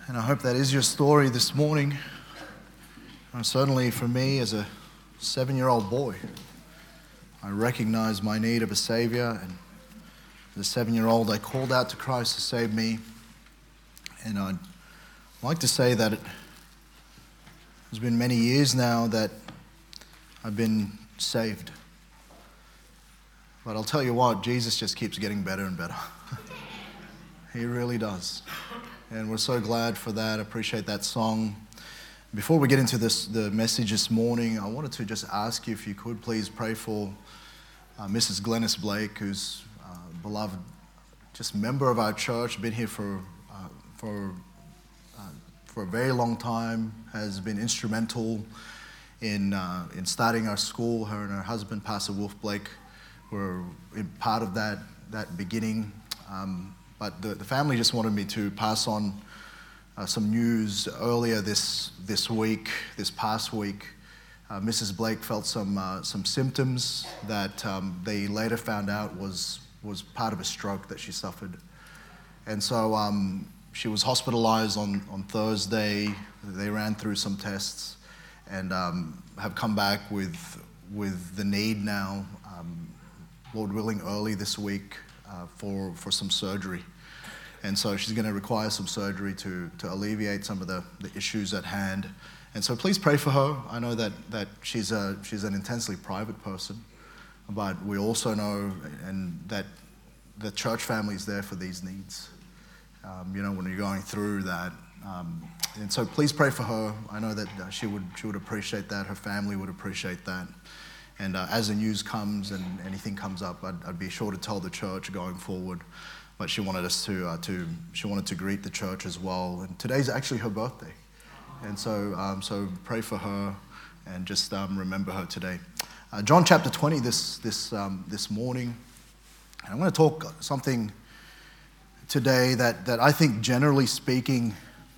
And I hope that is your story this morning. Certainly for me, as a 7-year-old boy, I recognized my need of a Savior, and as a 7-year-old, I called out to Christ to save me. And I'd like to say that it's been many years now that I've been saved. But I'll tell you what, Jesus just keeps getting better and better. He really does. And we're so glad for that. I appreciate that song. Before we get into the message this morning, I wanted to just ask you if you could please pray for Mrs. Glennis Blake, who's a beloved just member of our church, been here for a very long time, has been instrumental in starting our school. Her and her husband, Pastor Wolf Blake, were part of that beginning. But the family just wanted me to pass on some news earlier this past week. Mrs. Blake felt some symptoms that they later found out was part of a stroke that she suffered. And so she was hospitalized on Thursday. They ran through some tests and have come back with the need now, Lord willing, early this week for some surgery. And so she's going to require some surgery to alleviate some of the issues at hand. And so please pray for her. I know that she's an intensely private person, but we also know and that the church family is there for these needs. When you're going through that. And so please pray for her. I know that she would appreciate that. Her family would appreciate that. And as the news comes and anything comes up, I'd be sure to tell the church going forward. But she wanted us to greet the church as well. And today's actually her birthday, and so pray for her and just remember her today. John chapter 20 this morning. And I'm going to talk something today that I think, generally speaking,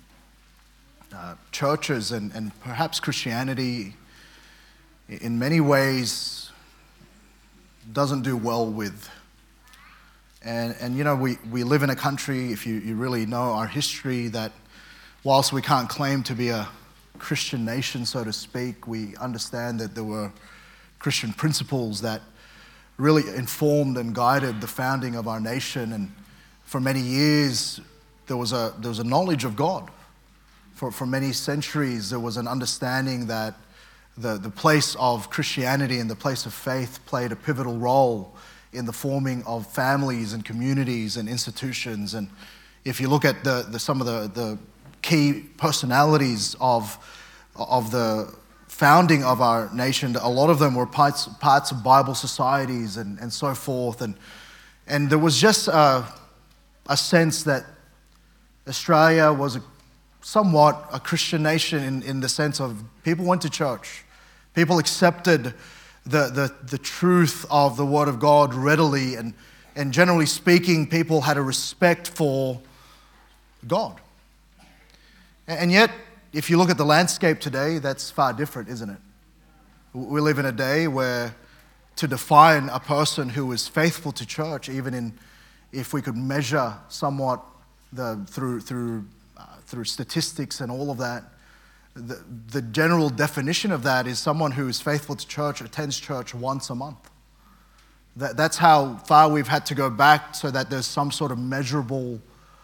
churches and perhaps Christianity in many ways doesn't do well with. And we live in a country, if you really know our history, that whilst we can't claim to be a Christian nation, so to speak, we understand that there were Christian principles that really informed and guided the founding of our nation. And for many years, there was a knowledge of God. For many centuries, there was an understanding that the place of Christianity and the place of faith played a pivotal role in the forming of families and communities and institutions. And if you look at some of the key personalities of the founding of our nation, a lot of them were parts of Bible societies and so forth. And there was just a sense that Australia was somewhat a Christian nation in the sense of people went to church. People accepted the truth of the Word of God readily, and generally speaking, people had a respect for God. And yet, if you look at the landscape today, that's far different, isn't it? We live in a day where to define a person who is faithful to church, if we could measure somewhat through statistics and all of that, the general definition of that is someone who is faithful to church, attends church once a month. That's how far we've had to go back so that there's some sort of measurable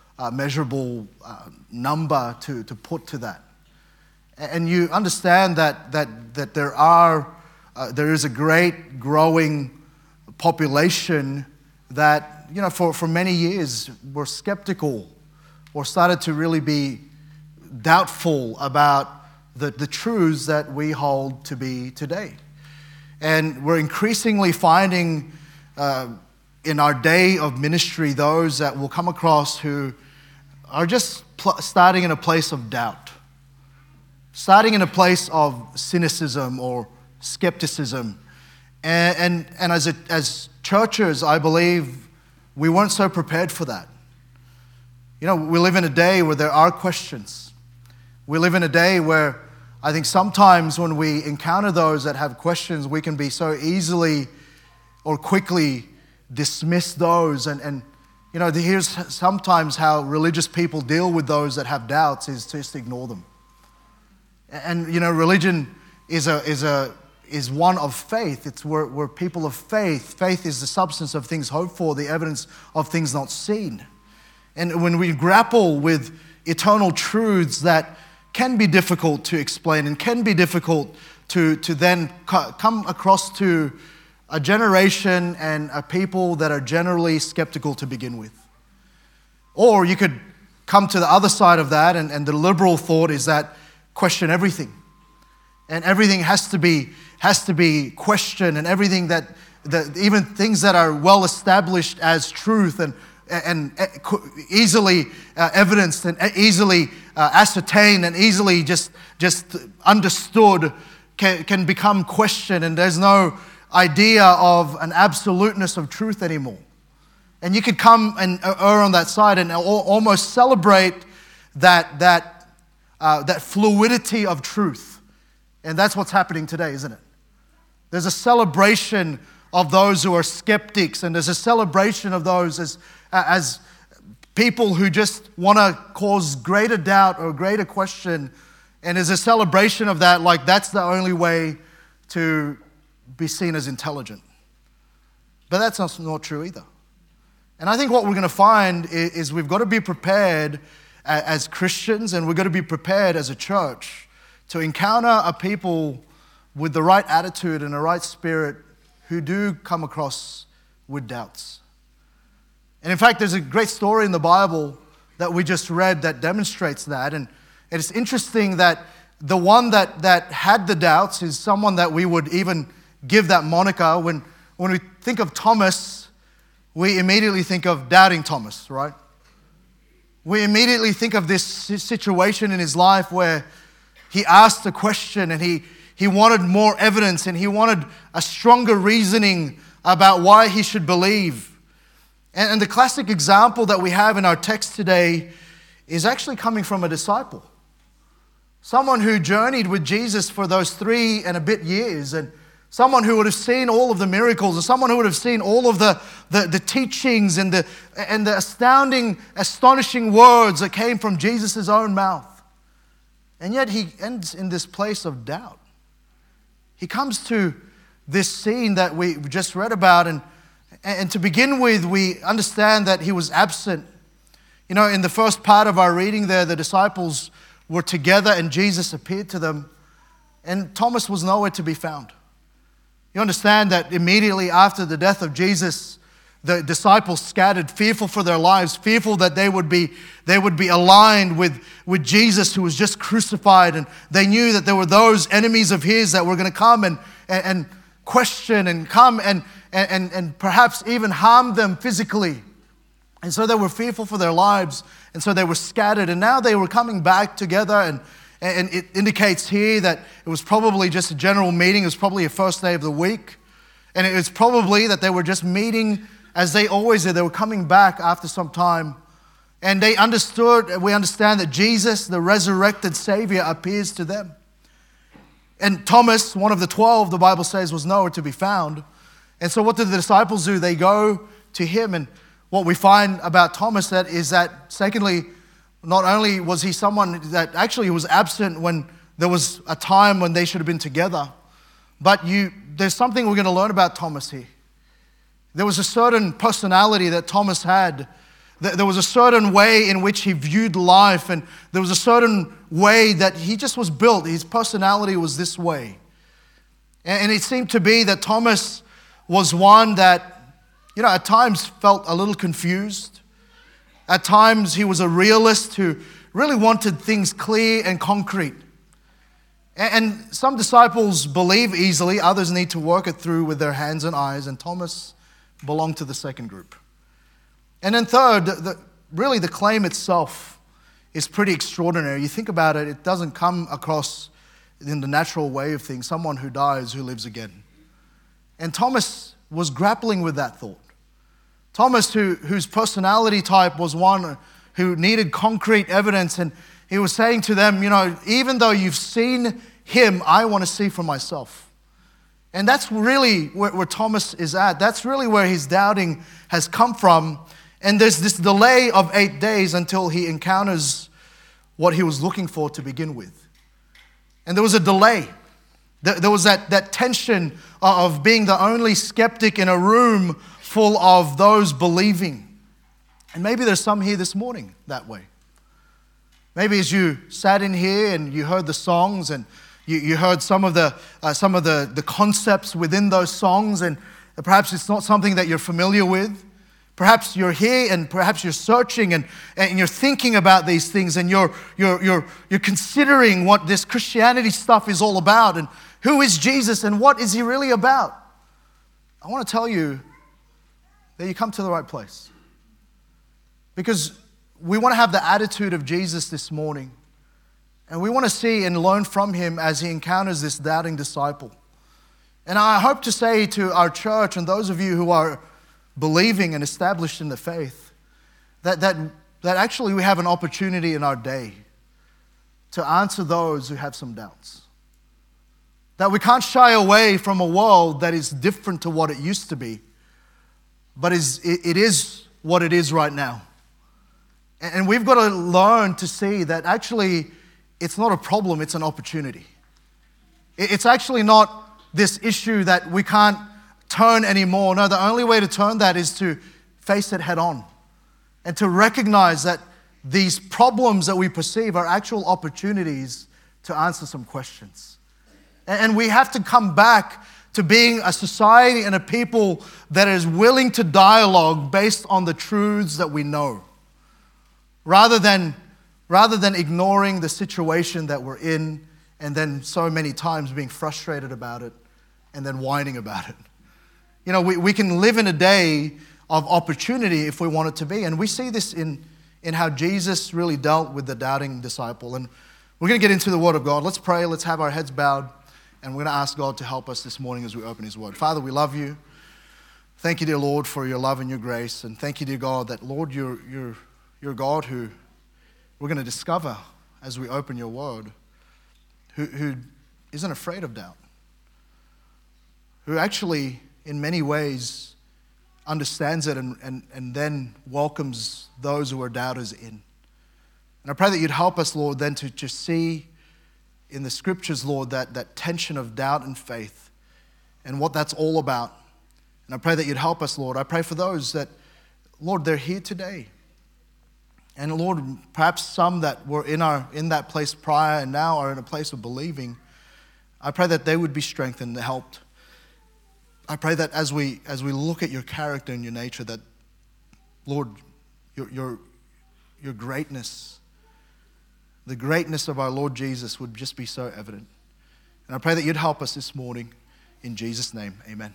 number to put to that. And you understand that there is a great growing population that, for many years were skeptical or started to really be doubtful about the truths that we hold to be today. And we're increasingly finding in our day of ministry those that will come across who are just starting in a place of doubt, starting in a place of cynicism or skepticism. And as churches, I believe we weren't so prepared for that. We live in a day where there are questions. We live in a day where I think sometimes when we encounter those that have questions, we can be so easily or quickly dismiss those and Here's sometimes how religious people deal with those that have doubts is to just ignore them. And religion is one of faith. It's we're people of faith. Faith is the substance of things hoped for, the evidence of things not seen. And when we grapple with eternal truths that can be difficult to explain and can be difficult to then come across to a generation and a people that are generally skeptical to begin with. Or you could come to the other side of that, and the liberal thought is that question everything. And everything has to be questioned, and everything that even things that are well established as truth and easily evidenced and easily ascertained and easily just understood can become questioned, and there's no idea of an absoluteness of truth anymore. And you could come and err on that side and almost celebrate that fluidity of truth. And that's what's happening today, isn't it? There's a celebration of those who are skeptics, and there's a celebration of those as people who just want to cause greater doubt or greater question. And there's a celebration of that, like that's the only way to be seen as intelligent. But that's not true either. And I think what we're going to find is we've got to be prepared as Christians, and we've got to be prepared as a church to encounter a people with the right attitude and the right spirit who do come across with doubts. And in fact, there's a great story in the Bible that we just read that demonstrates that. And it's interesting that the one that had the doubts is someone that we would even give that moniker. When we think of Thomas, we immediately think of doubting Thomas, right? We immediately think of this situation in his life where he asked a question and he wanted more evidence and he wanted a stronger reasoning about why he should believe. And the classic example that we have in our text today is actually coming from a disciple. Someone who journeyed with Jesus for those 3 and a bit years, and someone who would have seen all of the miracles, and someone who would have seen all of the teachings and the astonishing words that came from Jesus' own mouth. And yet he ends in this place of doubt. He comes to this scene that we just read about, and to begin with, we understand that he was absent. In the first part of our reading there, the disciples were together and Jesus appeared to them, and Thomas was nowhere to be found. You understand that immediately after the death of Jesus, the disciples scattered, fearful for their lives, fearful that they would be aligned with Jesus who was just crucified, and they knew that there were those enemies of his that were going to come and question and come and perhaps even harm them physically. And so they were fearful for their lives, and so they were scattered, and now they were coming back together, and it indicates here that it was probably just a general meeting. It was probably a first day of the week, and it was probably that they were just meeting as they always did. They were coming back after some time, and we understand that Jesus, the resurrected Savior, appears to them. And Thomas, one of the 12, the Bible says, was nowhere to be found. And so what did the disciples do? They go to him, and what we find about Thomas is that secondly, not only was he someone that actually was absent when there was a time when they should have been together, but there's something we're going to learn about Thomas here. There was a certain personality that Thomas had. There was a certain way in which he viewed life, and there was a certain way that he just was built. His personality was this way. And it seemed to be that Thomas was one that, at times felt a little confused. At times he was a realist who really wanted things clear and concrete. And some disciples believe easily, others need to work it through with their hands and eyes, and Thomas belonged to the second group. And then third, really the claim itself is pretty extraordinary. You think about it, it doesn't come across in the natural way of things, someone who dies, who lives again. And Thomas was grappling with that thought. Thomas, whose personality type was one who needed concrete evidence, and he was saying to them, even though you've seen him, I want to see for myself. And that's really where Thomas is at. That's really where his doubting has come from. And there's this delay of 8 days until he encounters what he was looking for to begin with. And there was a delay. There was that tension of being the only skeptic in a room full of those believing. And maybe there's some here this morning that way. Maybe as you sat in here and you heard the songs and you heard some of the concepts within those songs, and perhaps it's not something that you're familiar with. Perhaps you're here and perhaps you're searching and you're thinking about these things, and you're considering what this Christianity stuff is all about, and who is Jesus and what is he really about. I want to tell you that you come to the right place. Because we want to have the attitude of Jesus this morning. And we want to see and learn from him as he encounters this doubting disciple. And I hope to say to our church and those of you who are believing and established in the faith, that actually we have an opportunity in our day to answer those who have some doubts. That we can't shy away from a world that is different to what it used to be, but it is what it is right now. And we've got to learn to see that actually it's not a problem, it's an opportunity. It's actually not this issue that we can't turn anymore. No, the only way to turn that is to face it head on and to recognize that these problems that we perceive are actual opportunities to answer some questions. And we have to come back to being a society and a people that is willing to dialogue based on the truths that we know, rather than ignoring the situation that we're in and then so many times being frustrated about it and then whining about it. You know, we can live in a day of opportunity if we want it to be. And we see this in how Jesus really dealt with the doubting disciple. And we're going to get into the Word of God. Let's pray. Let's have our heads bowed. And we're going to ask God to help us this morning as we open His Word. Father, we love you. Thank you, dear Lord, for your love and your grace. And thank you, dear God, that, Lord, you're God who we're going to discover as we open your Word, who isn't afraid of doubt, who actually, in many ways, understands it and then welcomes those who are doubters in. And I pray that you'd help us, Lord, then to just see in the Scriptures, Lord, that tension of doubt and faith and what that's all about. And I pray that you'd help us, Lord. I pray for those that, Lord, they're here today. And Lord, perhaps some that were in that place prior and now are in a place of believing. I pray that they would be strengthened and helped. I pray that as we look at your character and your nature, that, Lord, your greatness, the greatness of our Lord Jesus would just be so evident. And I pray that you'd help us this morning in Jesus' name. Amen.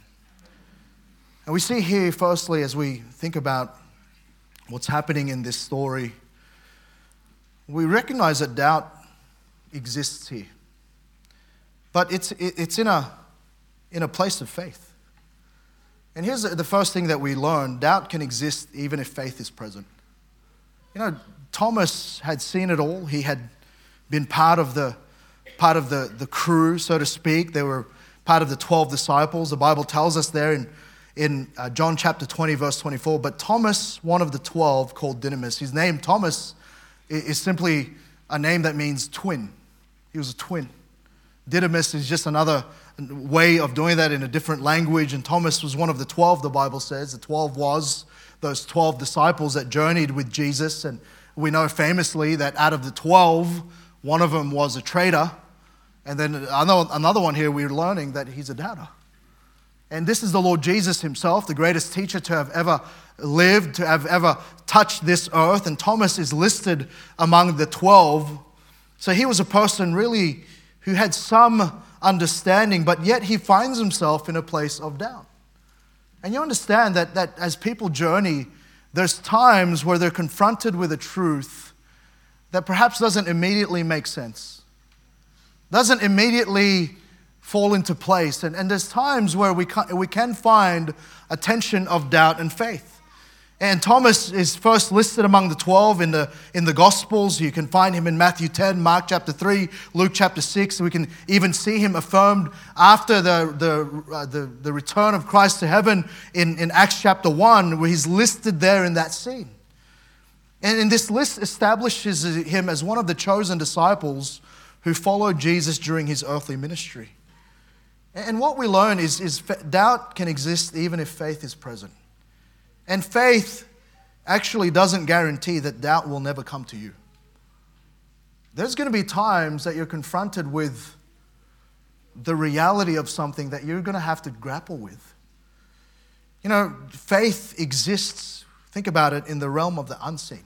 And we see here, firstly, as we think about what's happening in this story, we recognize that doubt exists here. But it's in a place of faith. And here's the first thing that we learn: doubt can exist even if faith is present. You know, Thomas had seen it all. He had been part of the crew, so to speak. They were part of the 12 disciples. The Bible tells us there in John chapter 20, verse 24. But Thomas, one of the 12, called Didymus. His name, Thomas, is simply a name that means twin. He was a twin. Didymus is just another way of doing that in a different language. And Thomas was one of the 12, the Bible says. The 12 was those 12 disciples that journeyed with Jesus. And we know famously that out of the 12, one of them was a traitor. And then another one here, we're learning that he's a doubter. And this is the Lord Jesus himself, the greatest teacher to have ever lived, to have ever touched this earth. And Thomas is listed among the 12. So he was a person really who had some understanding, but yet he finds himself in a place of doubt. And you understand that as people journey, there's times where they're confronted with a truth that perhaps doesn't immediately make sense, doesn't immediately fall into place. And there's times where we can find a tension of doubt and faith. And Thomas is first listed among the 12 in the Gospels. You can find him in Matthew 10, Mark chapter 3, Luke chapter 6. We can even see him affirmed after the return of Christ to heaven in Acts chapter 1, where he's listed there in that scene. And this list establishes him as one of the chosen disciples who followed Jesus during his earthly ministry. And what we learn is doubt can exist even if faith is present. And faith actually doesn't guarantee that doubt will never come to you. There's going to be times that you're confronted with the reality of something that you're going to have to grapple with. You know, faith exists, think about it, in the realm of the unseen.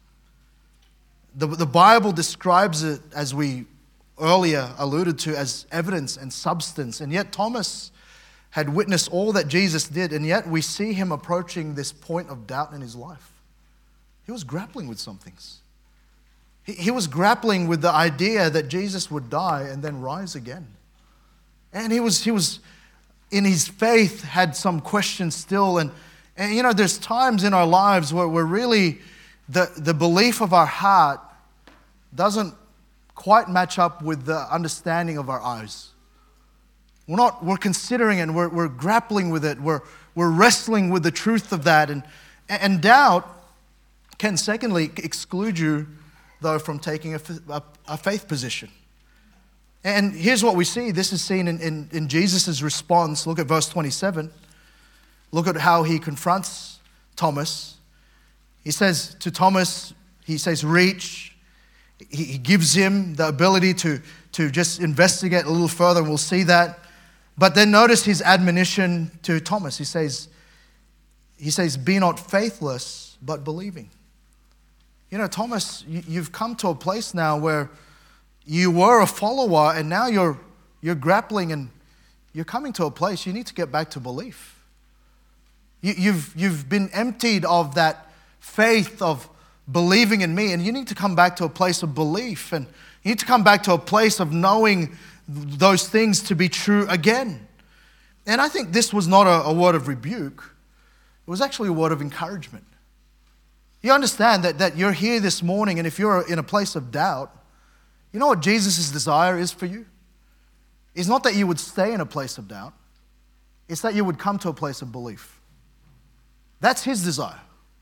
The Bible describes it, as we earlier alluded to, as evidence and substance. And yet Thomas had witnessed all that Jesus did, and yet we see him approaching this point of doubt in his life. He was grappling with some things. He was grappling with the idea that Jesus would die and then rise again. And he was in his faith, had some questions still. And you know, there's times in our lives where we're really, the belief of our heart doesn't quite match up with the understanding of our eyes. We're considering it, and we're grappling with it. We're wrestling with the truth of that. And doubt can secondly exclude you, though, from taking a faith position. And here's what we see. This is seen in Jesus' response. Look at verse 27. Look at how he confronts Thomas. He says to Thomas, he says, reach. He gives him the ability to just investigate a little further, and we'll see that. But then notice his admonition to Thomas. He says, be not faithless, but believing. You know, Thomas, you've come to a place now where you were a follower, and now you're grappling, and you're coming to a place you need to get back to belief. You've been emptied of that faith of believing in me, and you need to come back to a place of belief, and you need to come back to a place of knowing those things to be true again. And I think this was not a word of rebuke. It was actually a word of encouragement. You understand that you're here this morning, and if you're in a place of doubt, you know what Jesus' desire is for you? It's not that you would stay in a place of doubt. It's that you would come to a place of belief. That's his desire.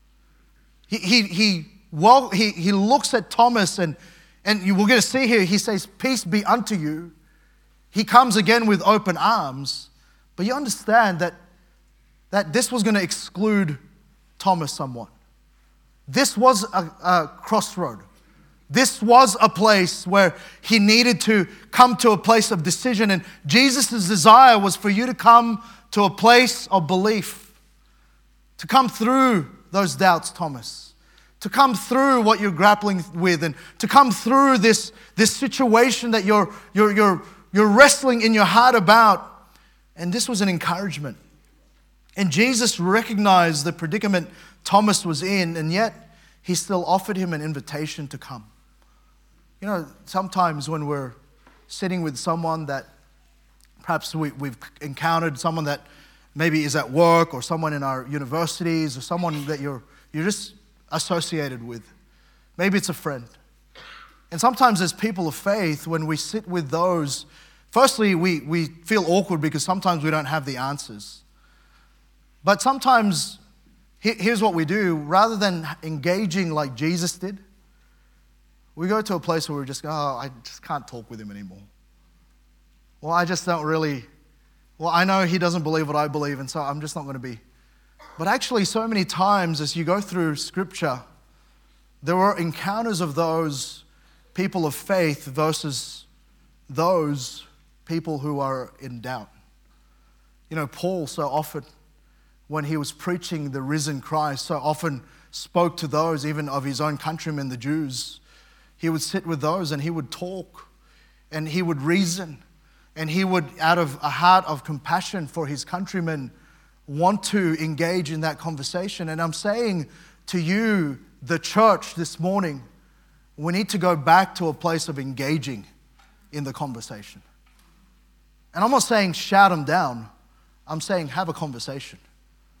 He looks at Thomas, and we're going to see here, he says, peace be unto you. He comes again with open arms. But you understand that this was going to exclude Thomas somewhat. This was a crossroad. This was a place where he needed to come to a place of decision. And Jesus' desire was for you to come to a place of belief. To come through those doubts, Thomas. To come through what you're grappling with, and to come through this situation that you're wrestling in your heart about. And this was an encouragement. And Jesus recognized the predicament Thomas was in, and yet he still offered him an invitation to come. You know, sometimes when we're sitting with someone that perhaps we've encountered, someone that maybe is at work, or someone in our universities, or someone that you're just associated with. Maybe it's a friend. And sometimes as people of faith, when we sit with those, firstly, we feel awkward because sometimes we don't have the answers. But sometimes, here's what we do. Rather than engaging like Jesus did, we go to a place where we just go, I just can't talk with him anymore. Well, I just don't really, I know he doesn't believe what I believe, and so I'm just not going to be. But actually, so many times as you go through Scripture, there were encounters of those people of faith versus those people who are in doubt. You know, Paul so often, when he was preaching the risen Christ, so often spoke to those, even of his own countrymen, the Jews. He would sit with those and he would talk and he would reason, and he would, out of a heart of compassion for his countrymen, want to engage in that conversation. And I'm saying to you, the church, this morning, we need to go back to a place of engaging in the conversation. And I'm not saying shout them down. I'm saying have a conversation.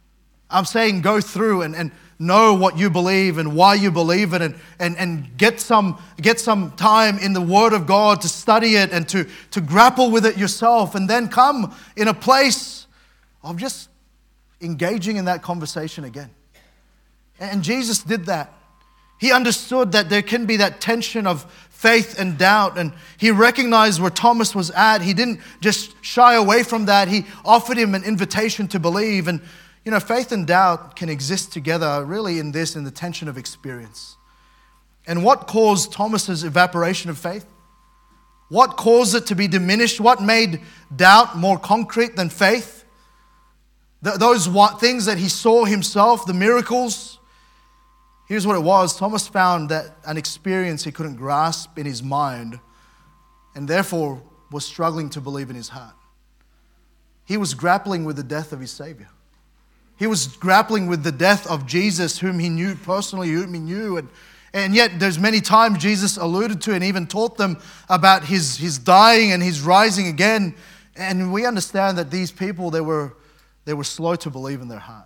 I'm saying go through and know what you believe and why you believe it, and get some time in the Word of God to study it and to grapple with it yourself, and then come in a place of just engaging in that conversation again. And Jesus did that. He understood that there can be that tension of faith and doubt, and he recognized where Thomas was at. He didn't just shy away from that. He offered him an invitation to believe. And faith and doubt can exist together really in the tension of experience. And what caused Thomas's evaporation of faith? What caused it to be diminished? What made doubt more concrete than faith? Those things that he saw himself, the miracles. Here's what it was. Thomas found that an experience he couldn't grasp in his mind, and therefore was struggling to believe in his heart. He was grappling with the death of his Savior. He was grappling with the death of Jesus, whom he knew personally, whom he knew. And yet there's many times Jesus alluded to and even taught them about his dying and his rising again. And we understand that these people, they were slow to believe in their heart.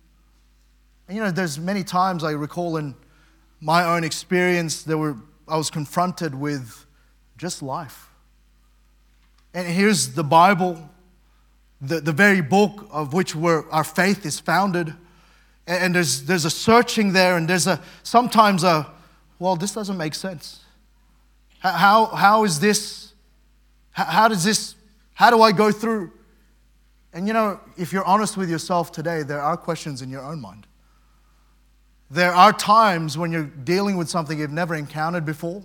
And there's many times I recall in my own experience, I was confronted with just life. And here's the Bible, the very book of which our faith is founded. And there's a searching there, and there's sometimes this doesn't make sense. How is this? How do I go through? And if you're honest with yourself today, there are questions in your own mind. There are times when you're dealing with something you've never encountered before.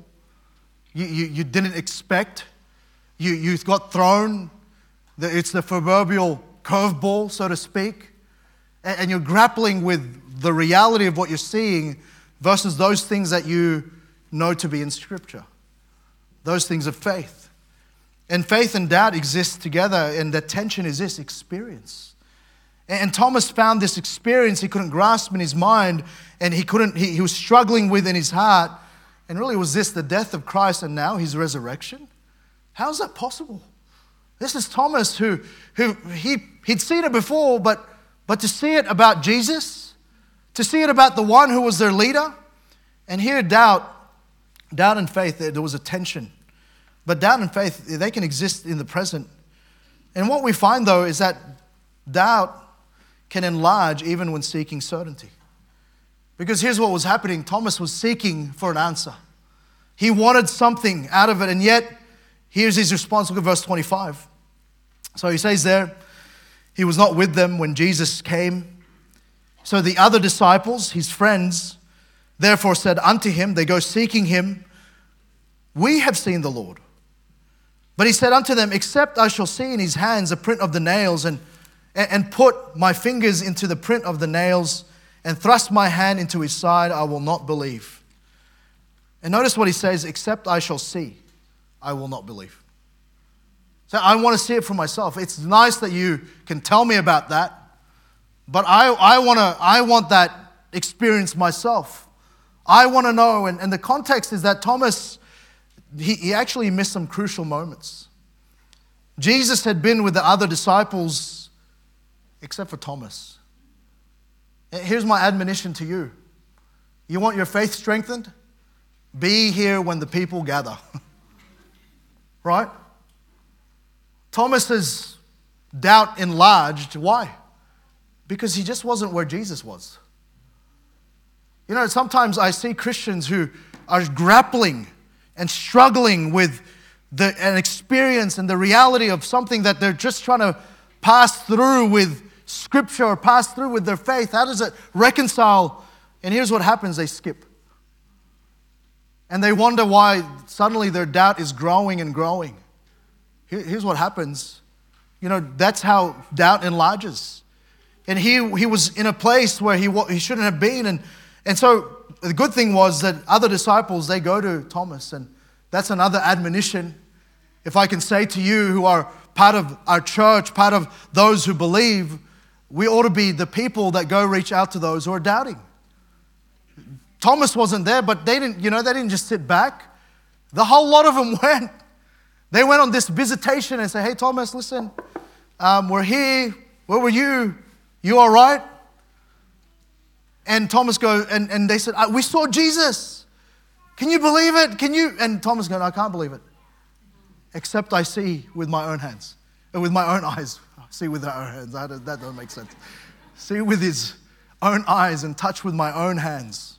You didn't expect. You got thrown. It's the proverbial curveball, so to speak. And you're grappling with the reality of what you're seeing versus those things that you know to be in Scripture. Those things of faith. And faith and doubt exist together, and the tension is this experience. And Thomas found this experience he couldn't grasp in his mind, and he was struggling with in his heart. And really, was this the death of Christ and now his resurrection? How is that possible? This is Thomas who he'd seen it before, but to see it about Jesus, to see it about the one who was their leader, and here doubt and faith, there was a tension. But doubt and faith, they can exist in the present. And what we find, though, is that doubt can enlarge even when seeking certainty. Because here's what was happening. Thomas was seeking for an answer. He wanted something out of it, and yet here's his response. Look at verse 25. So he says there, he was not with them when Jesus came. So the other disciples, his friends, therefore said unto him, they go seeking him, we have seen the Lord. But he said unto them, except I shall see in his hands a print of the nails, and put my fingers into the print of the nails, and thrust my hand into his side, I will not believe. And notice what he says, except I shall see, I will not believe. So I want to see it for myself. It's nice that you can tell me about that, but I want that experience myself. I want to know, and the context is that Thomas, he actually missed some crucial moments. Jesus had been with the other disciples, except for Thomas. Here's my admonition to you. You want your faith strengthened? Be here when the people gather. Right? Thomas's doubt enlarged. Why? Because he just wasn't where Jesus was. Sometimes I see Christians who are grappling and struggling with an experience and the reality of something that they're just trying to pass through with Scripture or pass through with their faith. How does it reconcile? And here's what happens. They skip. And they wonder why suddenly their doubt is growing and growing. Here's what happens. That's how doubt enlarges. And he was in a place where he shouldn't have been. And so the good thing was that other disciples, they go to Thomas. And that's another admonition. If I can say to you who are part of our church, part of those who believe, we ought to be the people that go reach out to those who are doubting. Thomas wasn't there, but they didn't just sit back. The whole lot of them went. They went on this visitation and said, hey, Thomas, listen, we're here. Where were you? You all right? And Thomas goes, and they said, we saw Jesus. Can you believe it? And Thomas goes, I can't believe it. Except I see with my own hands. With my own eyes. See with our own hands. That doesn't make sense. See with his own eyes and touch with my own hands.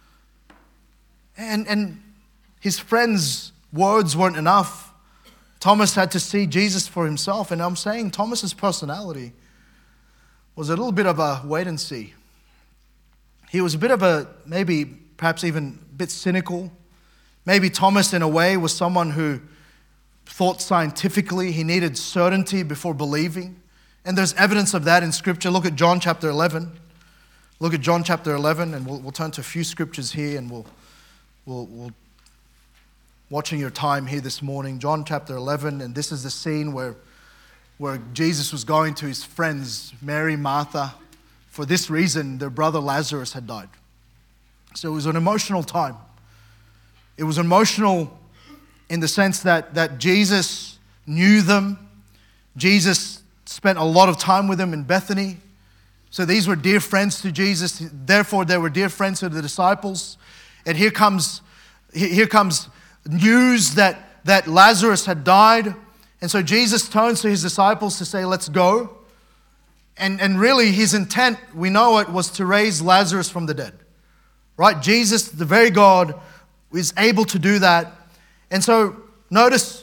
And his friends' words weren't enough. Thomas had to see Jesus for himself. And I'm saying Thomas's personality was a little bit of a wait and see. He was a bit of a, maybe perhaps even a bit cynical. Maybe Thomas in a way was someone who thought scientifically. He needed certainty before believing. And there's evidence of that in Scripture. Look at John chapter 11. Look at John chapter 11, and we'll turn to a few scriptures here, and we'll watching your time here this morning. John chapter 11, and this is the scene where Jesus was going to his friends, Mary, Martha. For this reason, their brother Lazarus had died. So it was an emotional time. It was emotional in the sense that Jesus knew them. Jesus spent a lot of time with them in Bethany. So these were dear friends to Jesus. Therefore, they were dear friends to the disciples. And here comes news that Lazarus had died. And so Jesus turns to his disciples to say, let's go. And really his intent, we know it, was to raise Lazarus from the dead. Right? Jesus, the very God, is able to do that. And so notice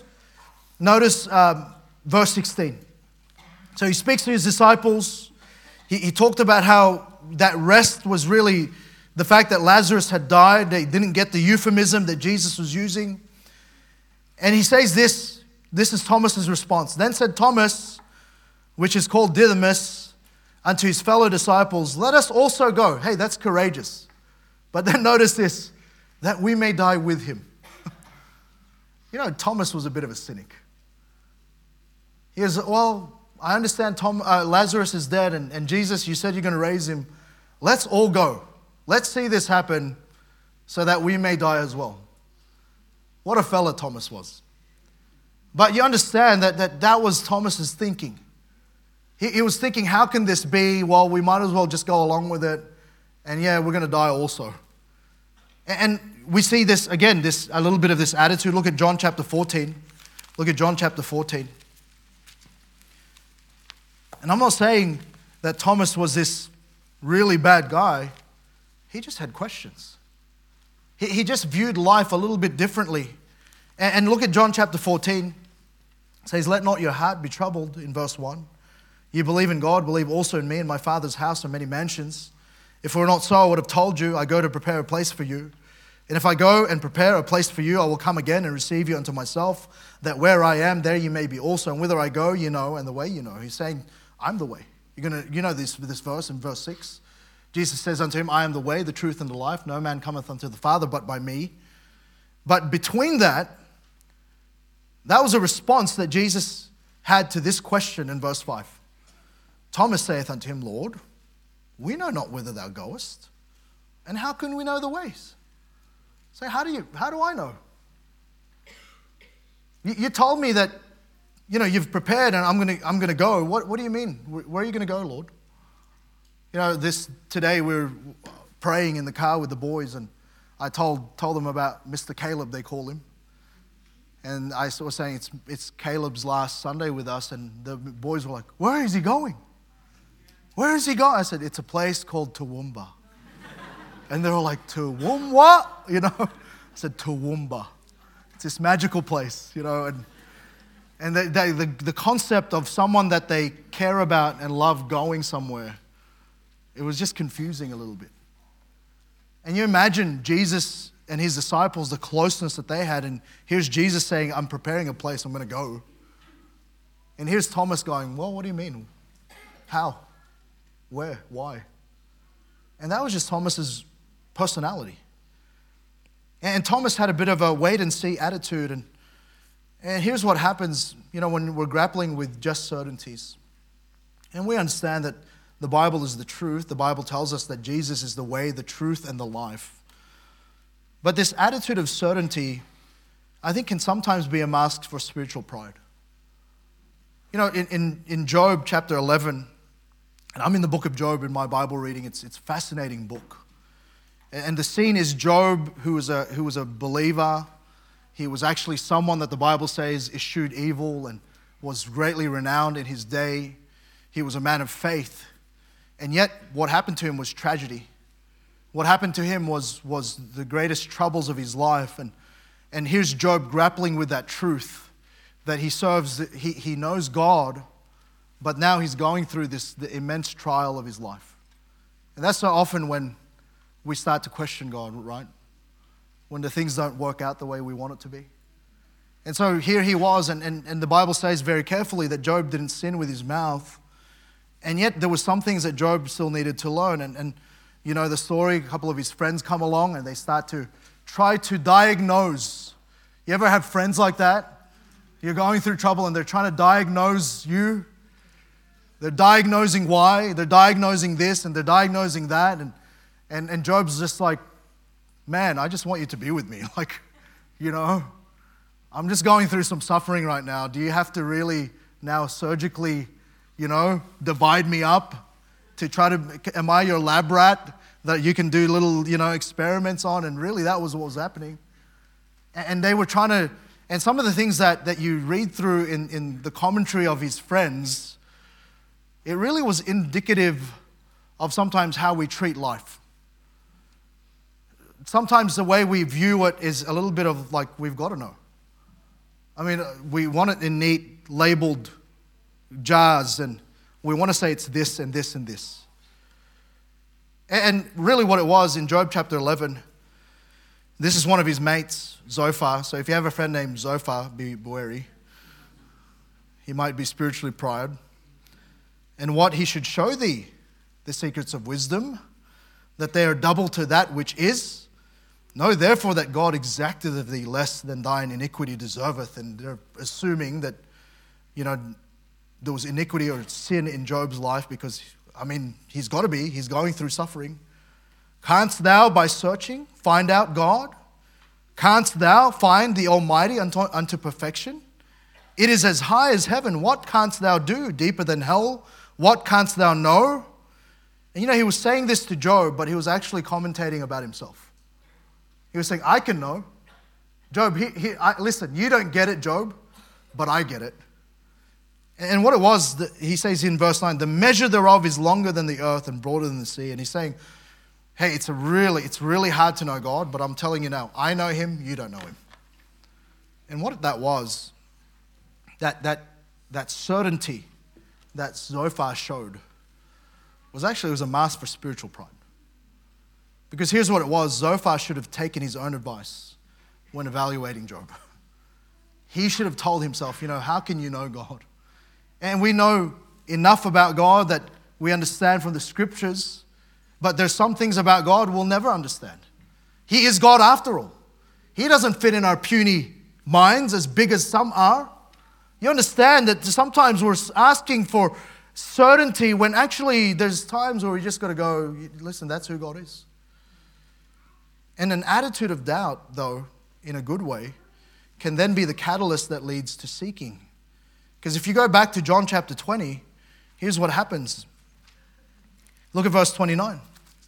verse 16. So he speaks to his disciples. He talked about how that rest was really the fact that Lazarus had died. They didn't get the euphemism that Jesus was using. And he says this is Thomas's response. Then said Thomas, which is called Didymus, unto his fellow disciples, let us also go. Hey, that's courageous. But then notice this, that we may die with him. You know, Thomas was a bit of a cynic. He was, well, I understand Lazarus is dead, and Jesus, you said you're going to raise him. Let's all go. Let's see this happen so that we may die as well. What a fella Thomas was. But you understand that was Thomas's thinking. He was thinking, how can this be? Well, we might as well just go along with it. And yeah, we're going to die also. And we see this, again, a little bit of this attitude. Look at John chapter 14. Look at John chapter 14. And I'm not saying that Thomas was this really bad guy. He just had questions. He just viewed life a little bit differently. And look at John chapter 14. It says, let not your heart be troubled, in verse 1. You believe in God, believe also in me. In my Father's house are many mansions. If it were not so, I would have told you, I go to prepare a place for you. And if I go and prepare a place for you, I will come again and receive you unto myself, that where I am, there you may be also. And whither I go, you know, and the way you know. He's saying, I'm the way. You know this verse in verse 6. Jesus says unto him, I am the way, the truth, and the life. No man cometh unto the Father but by me. But between that was a response that Jesus had to this question in verse 5. Thomas saith unto him, Lord, we know not whither thou goest, and how can we know the ways? Say, how do I know? You told me that, you've prepared and I'm gonna go. What do you mean? Where are you gonna go, Lord? Today we were praying in the car with the boys, and I told them about Mr. Caleb, they call him. And I was saying it's Caleb's last Sunday with us, and the boys were like, where is he going? Where is he going? I said, it's a place called Toowoomba. And they were like, Toowoomba? I said, Toowoomba. It's this magical place, and the concept of someone that they care about and love going somewhere, it was just confusing a little bit. And you imagine Jesus and his disciples, the closeness that they had, and here's Jesus saying, I'm preparing a place, I'm going to go. And here's Thomas going, well, what do you mean? How? Where? Why? And that was just Thomas's personality. And Thomas had a bit of a wait and see attitude. And here's what happens, when we're grappling with just certainties. And we understand that the Bible is the truth. The Bible tells us that Jesus is the way, the truth, and the life. But this attitude of certainty, I think, can sometimes be a mask for spiritual pride. In Job chapter 11, And I'm in the book of Job in my Bible reading. It's a fascinating book. And the scene is Job, who was a believer. He was actually someone that the Bible says eschewed evil and was greatly renowned in his day. He was a man of faith. And yet what happened to him was tragedy. What happened to him was the greatest troubles of his life. And here's Job grappling with that truth that he knows God, but now he's going through the immense trial of his life. And that's so often when we start to question God, right? When the things don't work out the way we want it to be. And so here he was, and the Bible says very carefully that Job didn't sin with his mouth, and yet there were some things that Job still needed to learn. And you know the story, a couple of his friends come along and they start to try to diagnose. You ever have friends like that? You're going through trouble and they're trying to diagnose you. They're diagnosing why, they're diagnosing this and they're diagnosing that. And Job's just like, man, I just want you to be with me. Like, you know, I'm just going through some suffering right now. Do you have to really now surgically, you know, divide me up to try to, am I your lab rat that you can do little, you know, experiments on? And really that was what was happening. And they were trying to, and some of the things that you read through in the commentary of his friends, it really was indicative of sometimes how we treat life. Sometimes the way we view it is a little bit of like, we've got to know. I mean, we want it in neat, labeled jars, and we want to say it's this and this and this. And really what it was in Job chapter 11, this is one of his mates, Zophar. So if you have a friend named Zophar, be wary. He might be spiritually proud. And what he should show thee, the secrets of wisdom, that they are double to that which is. Know therefore that God exacted of thee less than thine iniquity deserveth. And they're assuming that, you know, there was iniquity or sin in Job's life because, I mean, he's got to be. He's going through suffering. Canst thou by searching find out God? Canst thou find the Almighty unto perfection? It is as high as heaven. What canst thou do? Deeper than hell. What canst thou know? And you know, he was saying this to Job, but he was actually commentating about himself. He was saying, I can know. Job, listen, you don't get it, Job, but I get it. And what it was, he says in verse 9, the measure thereof is longer than the earth and broader than the sea. And he's saying, hey, it's really hard to know God, but I'm telling you now, I know him, you don't know him. And what that was, that certainty that Zophar showed was a mask for spiritual pride. Because here's what it was, Zophar should have taken his own advice when evaluating Job. He should have told himself, you know, how can you know God? And we know enough about God that we understand from the scriptures, but there's some things about God we'll never understand. He is God after all. He doesn't fit in our puny minds as big as some are. You understand that sometimes we're asking for certainty when actually there's times where we just got to go, listen, that's who God is. And an attitude of doubt, though, in a good way, can then be the catalyst that leads to seeking. Because if you go back to John chapter 20, here's what happens. Look at verse 29.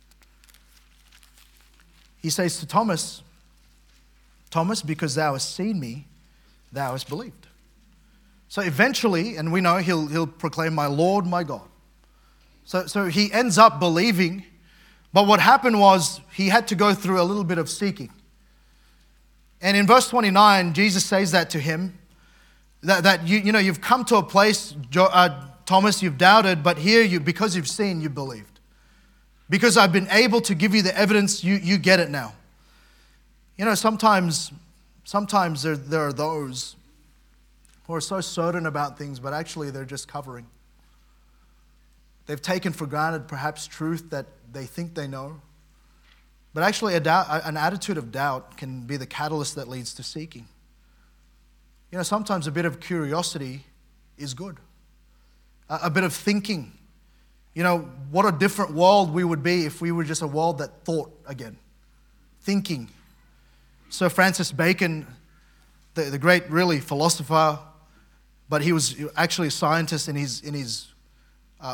He says to Thomas, Thomas, because thou hast seen me, thou hast believed. So eventually, and we know he'll proclaim, my Lord, my God. So he ends up believing, but what happened was he had to go through a little bit of seeking. And in verse 29, Jesus says that to him, that you've come to a place, Thomas, you've doubted, but here because you've seen, you believed. Because I've been able to give you the evidence, you get it now. You know, sometimes there are those who are so certain about things, but actually they're just covering. They've taken for granted perhaps truth that they think they know. But actually an attitude of doubt can be the catalyst that leads to seeking. You know, sometimes a bit of curiosity is good. A bit of thinking. You know, what a different world we would be if we were just a world that thought again. Thinking. Sir Francis Bacon, the great really philosopher, but he was actually a scientist in his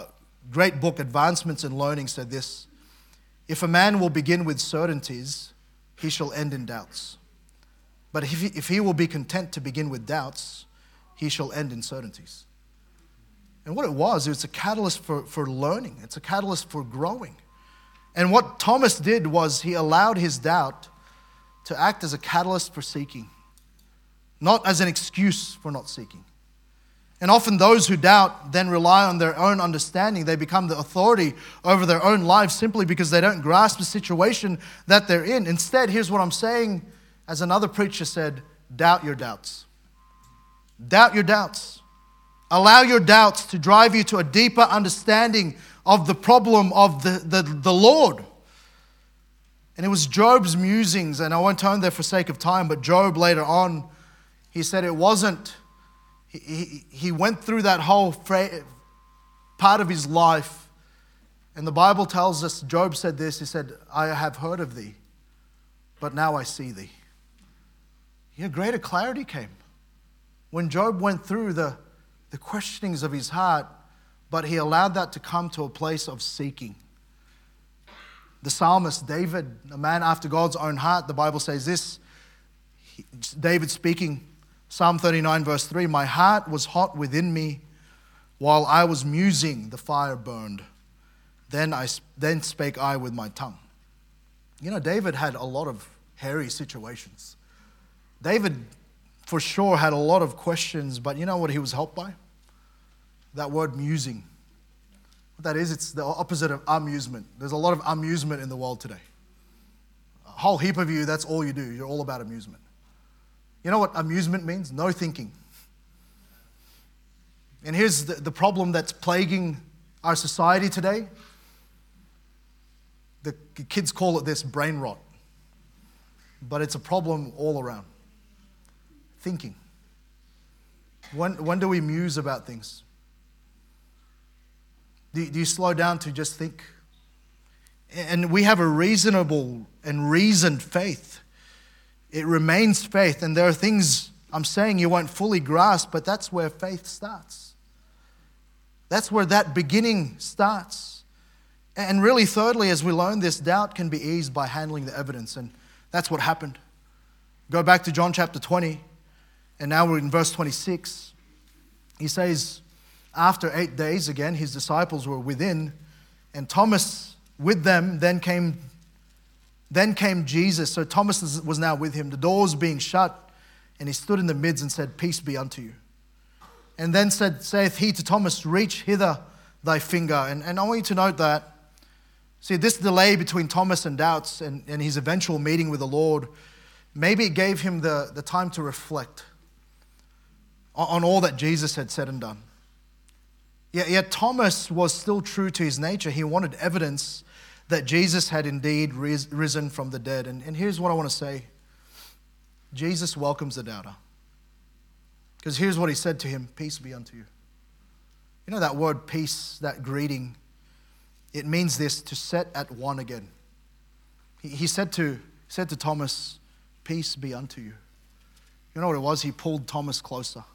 great book, Advancements in Learning, said this: if a man will begin with certainties, he shall end in doubts. But if he will be content to begin with doubts, he shall end in certainties. And what it was a catalyst for learning. It's a catalyst for growing. And what Thomas did was he allowed his doubt to act as a catalyst for seeking, not as an excuse for not seeking. And often those who doubt then rely on their own understanding. They become the authority over their own lives simply because they don't grasp the situation that they're in. Instead, here's what I'm saying, as another preacher said, doubt your doubts. Doubt your doubts. Allow your doubts to drive you to a deeper understanding of the problem of the Lord. And it was Job's musings, and I won't turn there for sake of time, but Job later on, he said it wasn't, he went through that whole part of his life, and the Bible tells us, Job said this, he said, I have heard of thee, but now I see thee. Greater clarity came when Job went through the questionings of his heart, but he allowed that to come to a place of seeking. The psalmist David, a man after God's own heart, the Bible says this, David speaking, Psalm 39 verse 3, my heart was hot within me while I was musing, the fire burned. Then spake I with my tongue. David had a lot of hairy situations. David for sure had a lot of questions, but you know what he was helped by? That word musing. What that is, it's the opposite of amusement. There's a lot of amusement in the world today. A whole heap of you, that's all you do. You're all about amusement. You know what amusement means? No thinking. And here's the problem that's plaguing our society today. The kids call it this, brain rot. But it's a problem all around. Thinking. When do we muse about things? Do you slow down to just think? And we have a reasonable and reasoned faith. It remains faith. And there are things I'm saying you won't fully grasp, but that's where faith starts. That's where that beginning starts. And really, thirdly, as we learn, this doubt can be eased by handling the evidence. And that's what happened. Go back to John chapter 20. And now we're in verse 26. He says, after 8 days, again, his disciples were within, and Thomas with them. Then came Jesus. So Thomas was now with him. The doors being shut, and he stood in the midst and said, peace be unto you. And then saith he to Thomas, reach hither thy finger. And I want you to note that. See, this delay between Thomas and doubts and his eventual meeting with the Lord, maybe it gave him the time to reflect on all that Jesus had said and done. Yet Thomas was still true to his nature. He wanted evidence that Jesus had indeed risen from the dead. And here's what I want to say. Jesus welcomes the doubter. Because here's what he said to him, peace be unto you. You know that word peace, that greeting, it means this, to set at one again. He said to Thomas, peace be unto you. You know what it was? He pulled Thomas closer.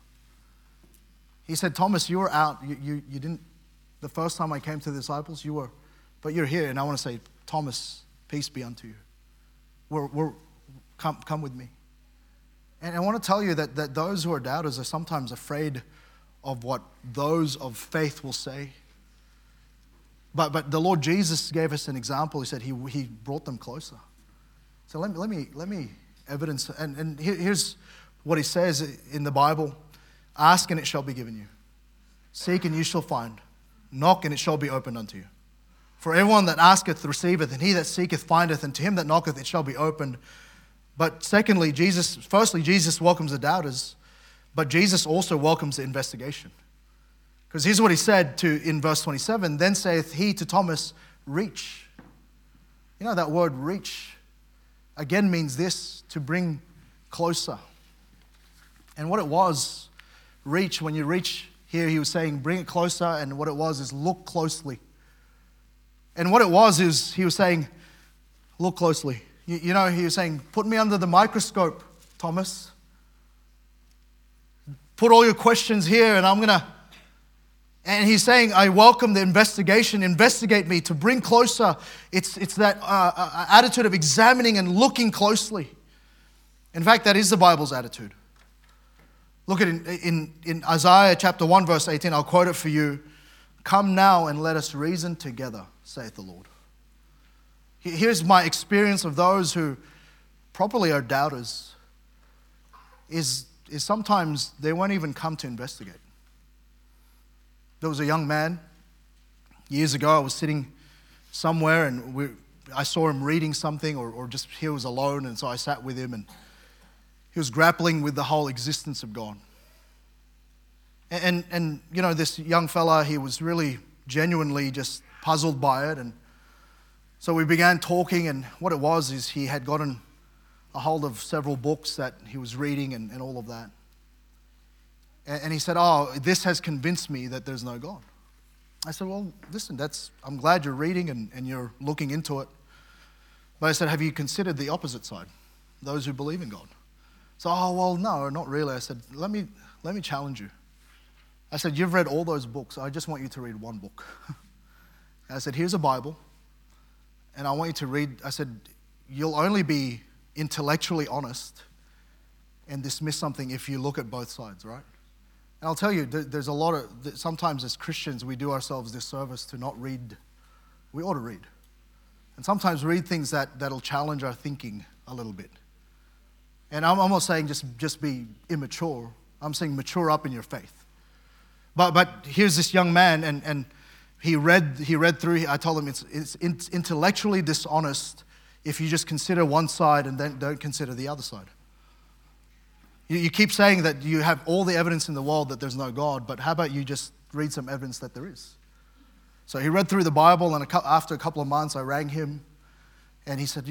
He said, Thomas, you were out. You didn't, the first time I came to the disciples, you were, but you're here. And I want to say, Thomas, peace be unto you. Come with me. And I want to tell you that those who are doubters are sometimes afraid of what those of faith will say. But the Lord Jesus gave us an example. He said he brought them closer. So let me evidence. And here's what he says in the Bible. Ask and it shall be given you. Seek and you shall find. Knock and it shall be opened unto you. For everyone that asketh receiveth, and he that seeketh findeth, and to him that knocketh it shall be opened. But secondly, Jesus welcomes the doubters, but Jesus also welcomes the investigation. Because here's what he said in verse 27, then saith he to Thomas, reach. You know that word reach again means this, to bring closer. And what it was, reach, when you reach here, he was saying bring it closer, and what it was is look closely. And what it was is he was saying look closely. You know, he was saying put me under the microscope, Thomas. Put all your questions here, and I'm going to And he's saying, I welcome the investigation. Investigate me to bring closer. It's that attitude of examining and looking closely. In fact, that is the Bible's attitude. Look at it in Isaiah chapter 1, verse 18. I'll quote it for you. Come now and let us reason together, saith the Lord. Here's my experience of those who properly are doubters, is sometimes they won't even come to investigate. There was a young man, years ago, I was sitting somewhere and I saw him reading something or just he was alone, and so I sat with him and he was grappling with the whole existence of God. And you know, this young fella, he was really genuinely just puzzled by it. And so we began talking, and what it was is he had gotten a hold of several books that he was reading and all of that. And he said, oh, this has convinced me that there's no God. I said, well, listen, I'm glad you're reading and you're looking into it. But I said, have you considered the opposite side, those who believe in God? So, oh, well, no, not really. I said, let me challenge you. I said, you've read all those books. I just want you to read one book. And I said, here's a Bible, and I want you to read. I said, you'll only be intellectually honest and dismiss something if you look at both sides, right? And I'll tell you, there's a lot of, sometimes as Christians, we do ourselves disservice to not read. We ought to read. And sometimes read things that'll challenge our thinking a little bit. And I'm not saying just be immature. I'm saying mature up in your faith. But here's this young man, and he read through. I told him it's intellectually dishonest if you just consider one side and then don't consider the other side. You keep saying that you have all the evidence in the world that there's no God, but how about you just read some evidence that there is? So he read through the Bible, and after a couple of months, I rang him, and he said,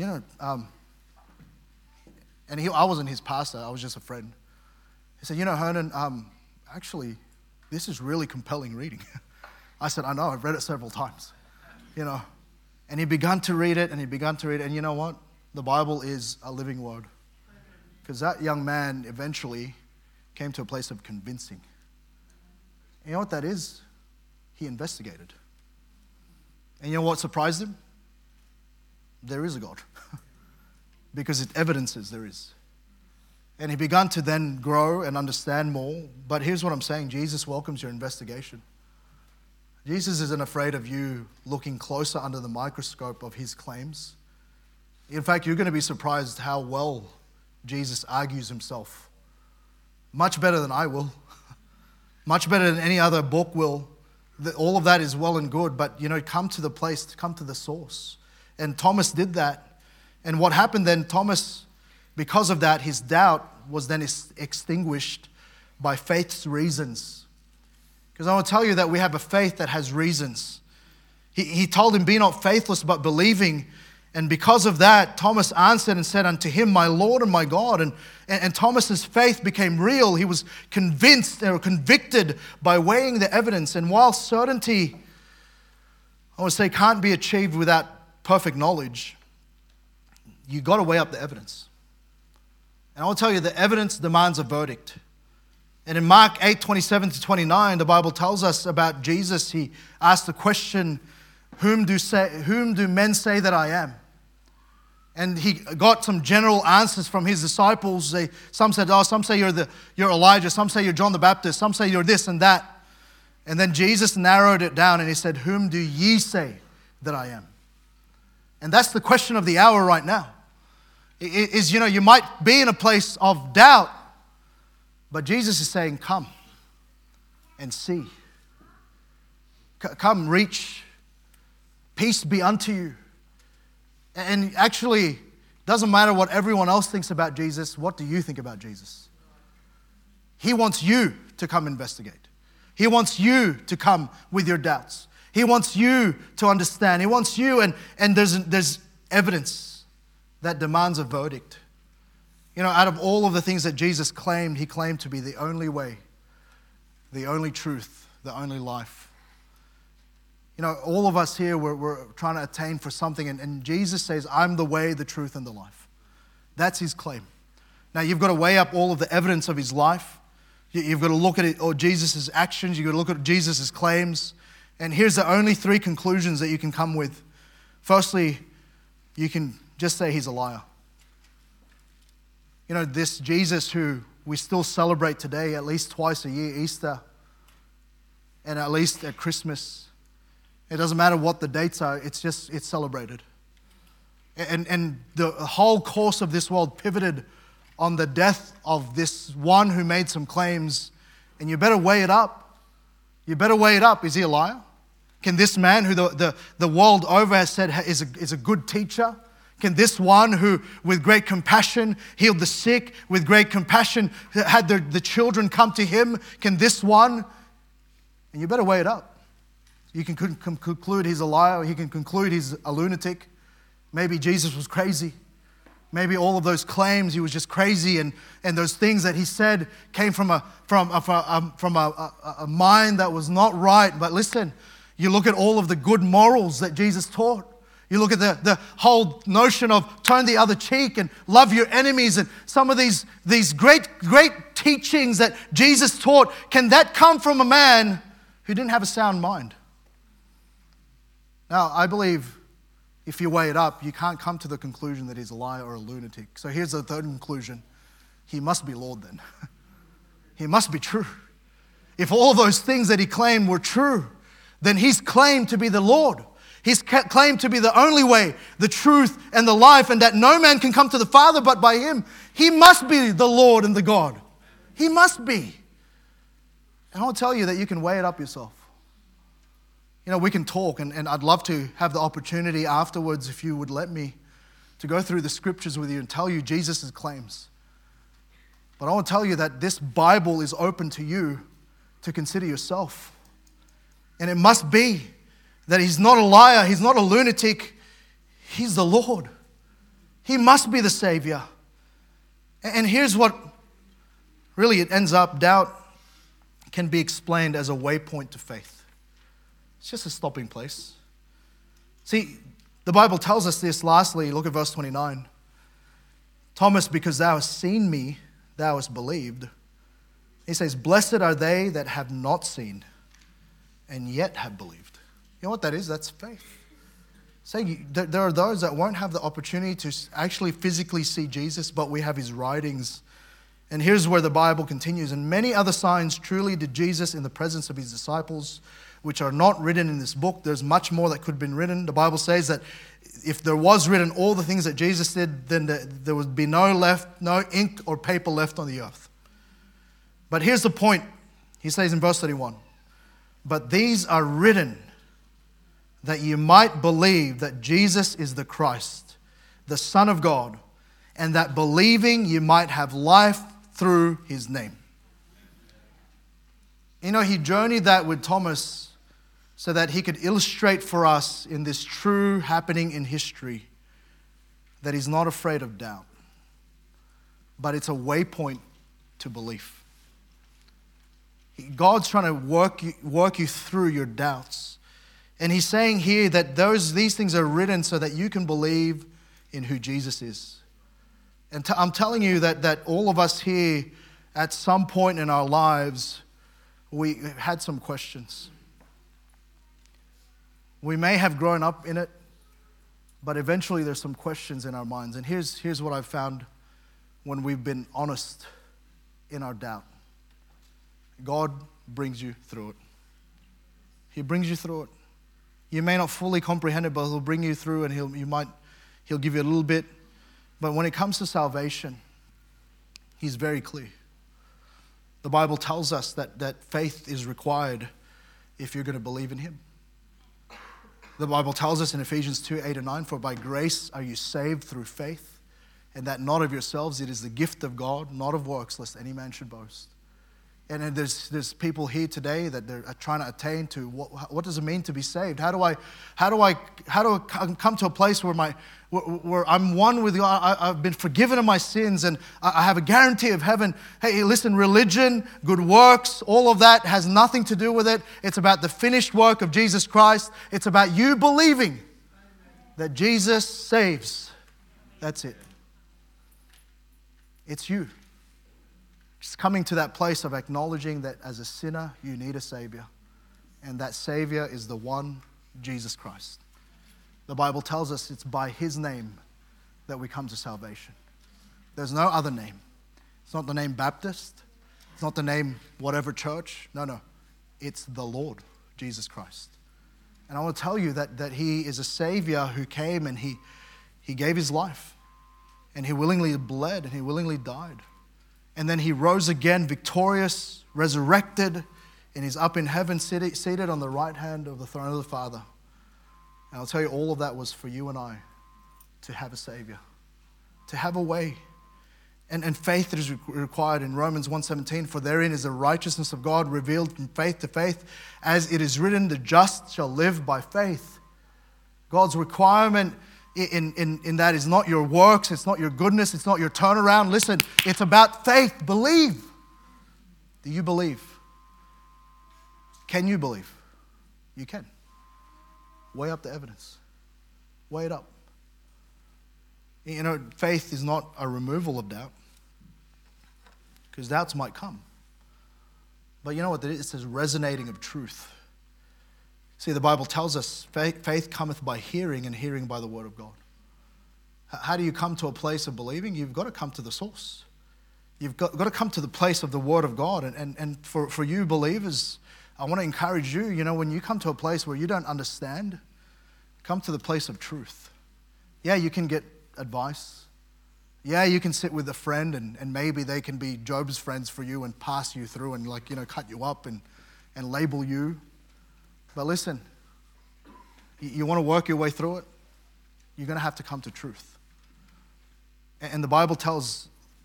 I wasn't his pastor, I was just a friend. He said, Hernan, actually, this is really compelling reading. I said, I know, I've read it several times, And he began to read it, and and you know what? The Bible is a living word. Because that young man eventually came to a place of convincing. And you know what that is? He investigated. And you know what surprised him? There is a God. Because it evidences there is. And he began to then grow and understand more. But here's what I'm saying. Jesus welcomes your investigation. Jesus isn't afraid of you looking closer under the microscope of his claims. In fact, you're going to be surprised how well Jesus argues himself. Much better than I will. Much better than any other book will. All of that is well and good, but come to the place, come to the source. And Thomas did that. And what happened then, Thomas, because of that, his doubt was then extinguished by faith's reasons. Because I want to tell you that we have a faith that has reasons. He told him, be not faithless, but believing. And because of that, Thomas answered and said unto him, my Lord and my God. And Thomas's faith became real. He was convinced or convicted by weighing the evidence. And while certainty, I want to say, can't be achieved without perfect knowledge, you got to weigh up the evidence. And I will tell you, the evidence demands a verdict. And in Mark 8:27-29, the Bible tells us about Jesus. He asked the question, whom do men say that I am? And he got some general answers from his disciples. Some said, some say you're Elijah. Some say you're John the Baptist. Some say you're this and that. And then Jesus narrowed it down and he said, whom do ye say that I am? And that's the question of the hour right now. You might be in a place of doubt, but Jesus is saying, come and see. Come, reach. Peace be unto you. And actually, it doesn't matter what everyone else thinks about Jesus. What do you think about Jesus? He wants you to come investigate. He wants you to come with your doubts. He wants you to understand. He wants you, and there's evidence that demands a verdict. Out of all of the things that Jesus claimed, he claimed to be the only way, the only truth, the only life. All of us here, we're trying to attain for something, and Jesus says, I'm the way, the truth, and the life. That's his claim. Now, you've got to weigh up all of the evidence of his life. You've got to look at it, or Jesus' actions. You've got to look at Jesus' claims. And here's the only three conclusions that you can come with. Firstly, you can just say he's a liar. You know, this Jesus who we still celebrate today at least twice a year, Easter, and at least at Christmas. It doesn't matter what the dates are, it's celebrated. And the whole course of this world pivoted on the death of this one who made some claims, and you better weigh it up. You better weigh it up. Is he a liar? Can this man who the world over has said is a good teacher, can this one who with great compassion healed the sick, with great compassion had the children come to him, can this one, and you better weigh it up. You can conclude he's a liar, or he can conclude he's a lunatic. Maybe Jesus was crazy. Maybe all of those claims, he was just crazy, and those things that he said came from a mind that was not right. But listen, you look at all of the good morals that Jesus taught. You look at the whole notion of turn the other cheek and love your enemies, and some of these great teachings that Jesus taught. Can that come from a man who didn't have a sound mind? Now, I believe if you weigh it up, you can't come to the conclusion that he's a liar or a lunatic. So here's the third conclusion. He must be Lord then. He must be true. If all those things that he claimed were true, then he's claimed to be the Lord. He's claimed to be the only way, the truth, and the life, and that no man can come to the Father but by him. He must be the Lord and the God. He must be. And I want to tell you that you can weigh it up yourself. You know, we can talk, and I'd love to have the opportunity afterwards, if you would let me, to go through the scriptures with you and tell you Jesus' claims. But I want to tell you that this Bible is open to you to consider yourself. And it must be that he's not a liar, he's not a lunatic, he's the Lord. He must be the Savior. And here's what really it ends up, doubt can be explained as a waypoint to faith. It's just a stopping place. See, the Bible tells us this. Lastly, look at verse 29. Thomas, because thou hast seen me, thou hast believed. He says, blessed are they that have not seen and yet have believed. You know what that is? That's faith. Say, there are those that won't have the opportunity to actually physically see Jesus, but we have his writings. And here's where the Bible continues. And many other signs truly did Jesus in the presence of his disciples, which are not written in this book. There's much more that could have been written. The Bible says that if there was written all the things that Jesus did, then there would be no ink or paper left on the earth. But here's the point. He says in verse 31, but these are written that you might believe that Jesus is the Christ, the Son of God, and that believing you might have life through his name. You know, he journeyed that with Thomas so that he could illustrate for us in this true happening in history that he's not afraid of doubt, but it's a waypoint to belief. God's trying to work you through your doubts. And he's saying here that these things are written so that you can believe in who Jesus is. And I'm telling you that all of us here at some point in our lives, we had some questions. We may have grown up in it, but eventually there's some questions in our minds. And here's what I've found when we've been honest in our doubt. God brings you through it. He brings you through it. You may not fully comprehend it, but he'll bring you through, and he'll give you a little bit. But when it comes to salvation, he's very clear. The Bible tells us that faith is required if you're going to believe in him. The Bible tells us in Ephesians 2:8-9, for by grace are you saved through faith, and that not of yourselves, it is the gift of God, not of works, lest any man should boast. And there's people here today that they're trying to attain to what does it mean to be saved? How do I come to a place where I'm one with God? I've been forgiven of my sins, and I have a guarantee of heaven. Hey, listen, religion, good works, all of that has nothing to do with it. It's about the finished work of Jesus Christ. It's about you believing that Jesus saves. That's it. It's you. Just coming to that place of acknowledging that as a sinner, you need a Savior. And that Savior is the one, Jesus Christ. The Bible tells us it's by His name that we come to salvation. There's no other name. It's not the name Baptist. It's not the name whatever church. No. It's the Lord, Jesus Christ. And I want to tell you that He is a Savior who came and He gave His life. And He willingly bled and He willingly died. And then He rose again, victorious, resurrected, and He's up in heaven, seated on the right hand of the throne of the Father. And I'll tell you, all of that was for you and I to have a Savior, to have a way. And faith is required in Romans 1:17, for therein is the righteousness of God revealed from faith to faith, as it is written, the just shall live by faith. God's requirement in that is not your works, it's not your goodness, it's not your turnaround. Listen, it's about faith. Believe. Do you believe? Can you believe? You can. Weigh up the evidence. Weigh it up. You know, faith is not a removal of doubt, because doubts might come. But you know what? It's a resonating of truth. See, the Bible tells us faith cometh by hearing, and hearing by the word of God. How do you come to a place of believing? You've got to come to the source. You've got to come to the place of the word of God. And for you believers, I want to encourage you, you know, when you come to a place where you don't understand, come to the place of truth. Yeah, you can get advice. Yeah, you can sit with a friend and maybe they can be Job's friends for you and pass you through and cut you up and label you. But listen, you want to work your way through it, you're going to have to come to truth. And the Bible tells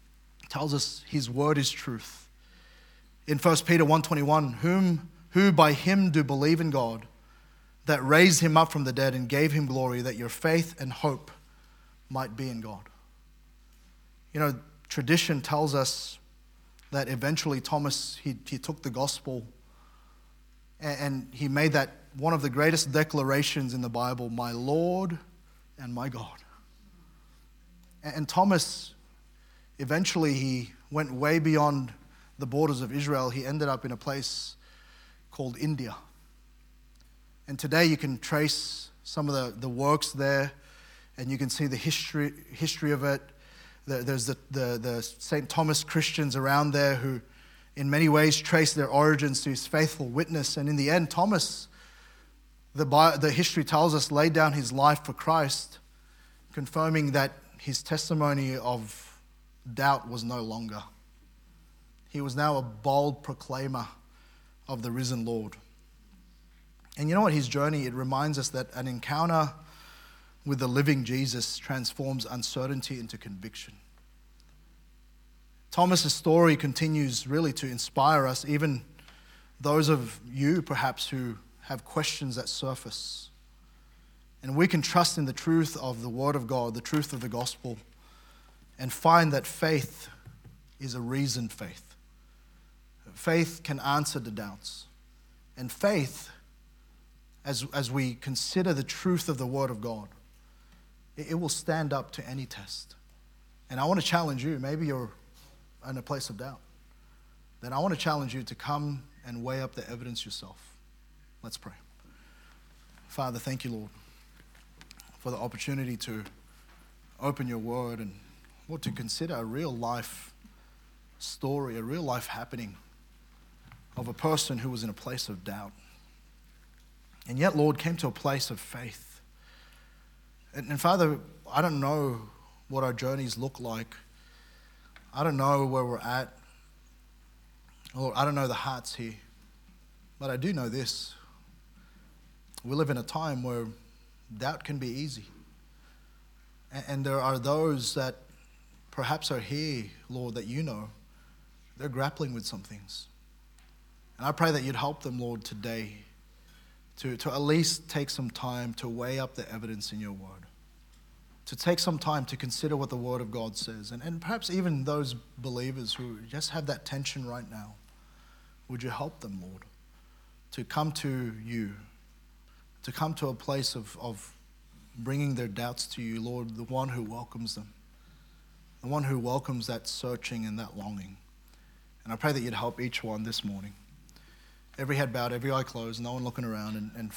us His word is truth. In 1 Peter 1:21, who by Him do believe in God, that raised Him up from the dead and gave Him glory, that your faith and hope might be in God. You know, tradition tells us that eventually Thomas, he took the gospel and he made that one of the greatest declarations in the Bible, my Lord and my God. And Thomas, eventually he went way beyond the borders of Israel. He ended up in a place called India. And today you can trace some of the works there, and you can see the history of it. There's the St. Thomas Christians around there who in many ways trace their origins to his faithful witness. And in the end, Thomas, the history tells us, laid down his life for Christ, confirming that his testimony of doubt was no longer. He was now a bold proclaimer of the risen Lord. And you know what? His journey, it reminds us that an encounter with the living Jesus transforms uncertainty into conviction. Thomas's story continues really to inspire us, even those of you perhaps who have questions that surface. And we can trust in the truth of the Word of God, the truth of the gospel, and find that faith is a reasoned faith. Faith can answer the doubts. And faith, as we consider the truth of the Word of God, it will stand up to any test. And I want to challenge you, maybe you're in a place of doubt, then I want to challenge you to come and weigh up the evidence yourself. Let's pray. Father, thank you, Lord, for the opportunity to open your word and, Lord, to consider a real life story, a real life happening of a person who was in a place of doubt. And yet, Lord, came to a place of faith. And Father, I don't know what our journeys look like. I don't know where we're at. Lord, I don't know the hearts here. But I do know this. We live in a time where doubt can be easy. And there are those that perhaps are here, Lord, that you know, they're grappling with some things. And I pray that you'd help them, Lord, today to at least take some time to weigh up the evidence in your word, to take some time to consider what the word of God says. And perhaps even those believers who just have that tension right now, would you help them, Lord, to come to you, to come to a place of bringing their doubts to you, Lord, the one who welcomes them, the one who welcomes that searching and that longing. And I pray that you'd help each one this morning. Every head bowed, every eye closed, no one looking around. And